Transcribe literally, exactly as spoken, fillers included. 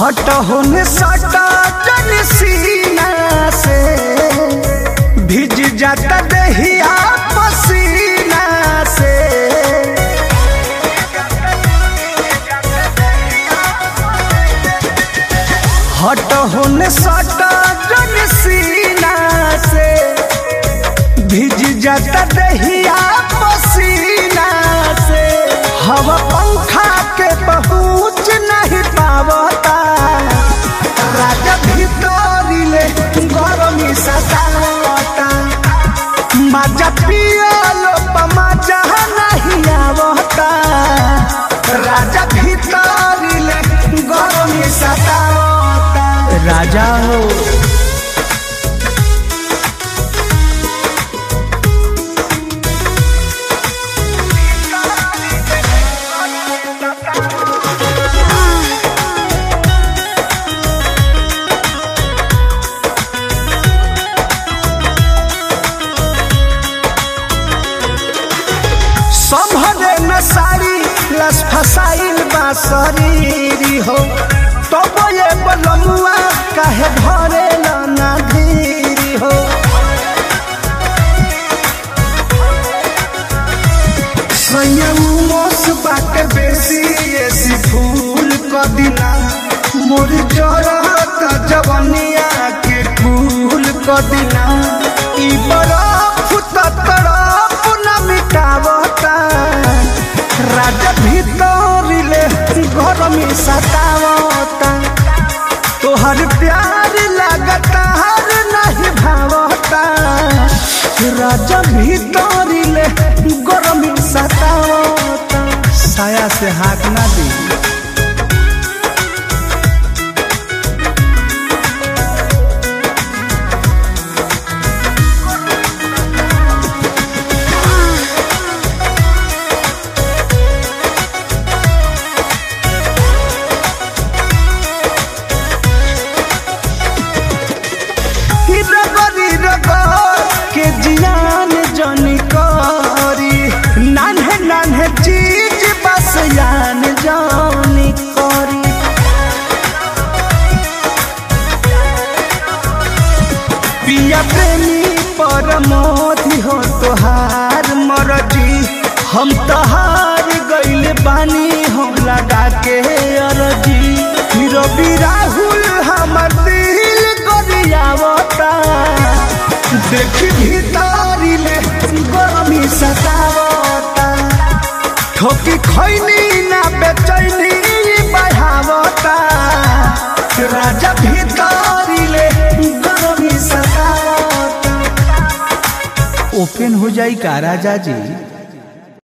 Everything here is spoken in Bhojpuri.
हट होने सटा जन सीना से भिज जाता दहिया पसीना से। हट होने सटा जन सीना से भिज जाता दहिया पसीना से। हवा पंखा के पहुँच नहीं पावता राजा भीतरी ले गरमी सतावता। मजा पियलो मजा नहीं आवता राजा भीतरी ले गरमी सतावता। राजा हो संभरे न सारी लस फसाइल बा शरीरी हो तो ये बलमुआ काहे भरे ना धीरी हो। संयमोस बाटे बेसी ऐसी फूल क दिना मोर जरत जवनिया के फूल क दिना। ई बरफ तरफ न मिटावता राजा भीतरी ले गरमी सतावता। तोहर प्यार लगता हर नहीं भावता राजा भीतरी ले गरमी सतावता। साया से हाथ ना दी के जियान जनी करी नान्हे नान्हे चीज बस यान जानी करी। पिया प्रेमी परमोधि हो तोहार मरजी हम तहार गइल बानी हो लगा के अरजी। रवि राहुल हमर दिल गरियावता देखी भीतरी ले गरमी सतावता। ठोकी खैनी ना बेचैनी बढ़ावता राजा भीतरी ले गरमी सतावता। ओपन हो जाई का राजा जी।